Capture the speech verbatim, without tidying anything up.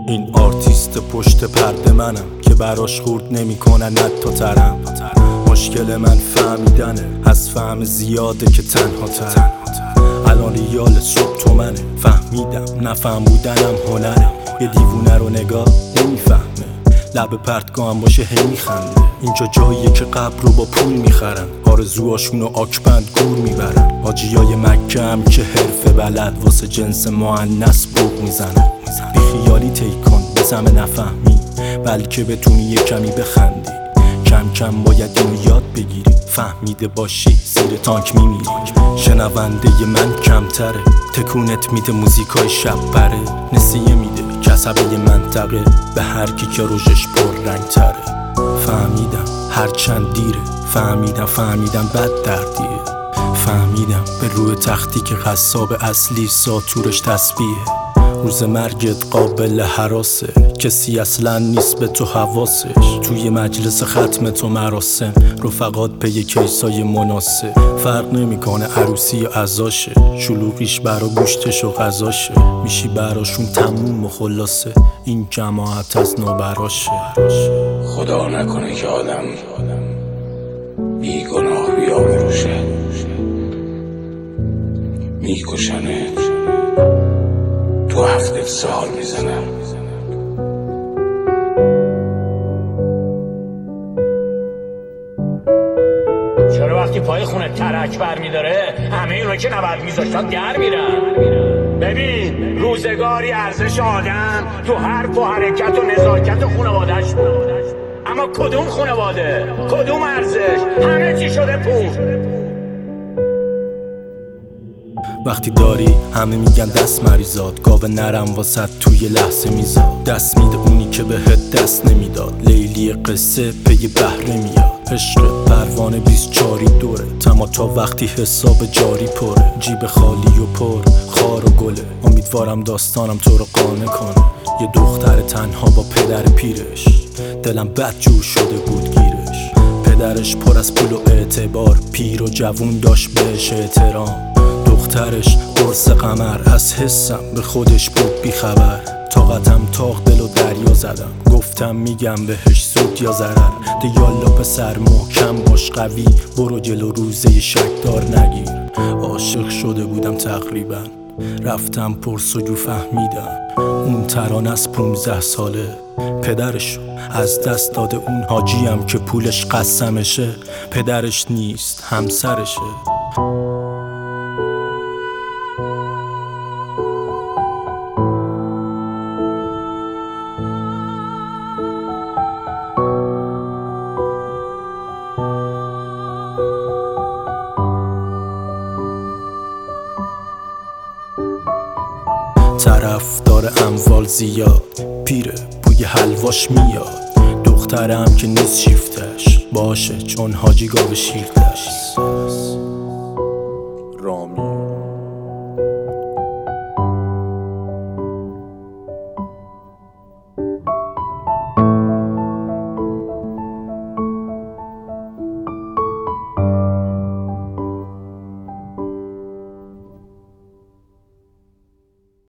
این آرتیست پشت پرده منم که براش خورد نمی کنن حتی ترم. مشکل من فهمیدنه، از فهم زیاده که تنها ترم. الان ریال صبح تو منه، فهمیدم نفهم بودنم هنره. یه دیوونه رو نگاه نمیفهمه، لب پرتگاهم باشه هی میخنده. اینجا جاییه که قبر رو با پول میخرن، آرزوهاشونو آکبند گور میبرن. حاجیای مکه هم که حرفه بلد واسه جنس مؤنث بوق میزنن. بی خیالی تیکن بزمه نفهمی، بلکه بتونی یه کمی بخندی. کم کم باید اینو یاد بگیری، فهمیده باشی زیر تانک میمیری. شنونده من کمتره، تکونت میده موزیکای شب بره. نسیه میده کسبه منطقه به هر کی که روشش پر رنگ تره. فهمیدم هرچند دیره، فهمیدم فهمیدم بد دردیه. فهمیدم به روی تختی که قصاب اصلی ساتورش تسبیحه. روز مرگت قابل هراسه، کسی اصلا نیست به تو حواسش. توی مجلس ختم تو مراسم، رفقات پی کیسای مناسب. فرق نمیکنه عروسی یا عزاشه، شلوغیش برا گوشتش و غذاشه. میشی براشون تموم و خلاصه، این جماعت از نوبراشه. خدا نکنه که آدم بی گناه بیا بروشه، میکشنه تو هفته سال میزنم. چرا وقتی پای خونه ترک بر میداره همه اینو که نباید میذاشتن در میرن؟ ببین روزگاری ارزش آدم تو حرف و حرکت و نزاکت خانواده‌اش بود، اما کدوم خانواده؟ کدوم ارزش؟ همه چی شده پول. وقتی داری همه میگن دست مریزاد، گاوه نرم واسد توی لحظه میزاد. دست میده اونی که بهت دست نمیداد، لیلی قصه پی بهره میاد. عشق پروانه بیست چاری دوره، تما تا وقتی حساب جاری پره. جیب خالی و پر خار و گله، امیدوارم داستانم تو رو قانع کنه. یه دختر تنها با پدر پیرش، دلم بد جور شده بود گیرش. پدرش پر از پول و اعتبار، پیر و جوون داشت بهش احترام. دخترش قرص قمر، از حسم به خودش بود بی خبر. طاقتم تاق دل و دریا زدم، گفتم میگم بهش سود یا ضرر. دیالا پسر محکم باش قوی، برو جلو روزه شکدار نگیر. عاشق شده بودم تقریبا، رفتم پرسجو فهمیدم اون ترانه از پونزده ساله. پدرشو از دست داده اون حاجیم که پولش قسمشه. پدرش نیست همسرشه. طرف داره اموال زیاد، پیره بوی حلواش میاد. دخترم که نیست شیفتش باشه، چون حاجی گاو شیرتش.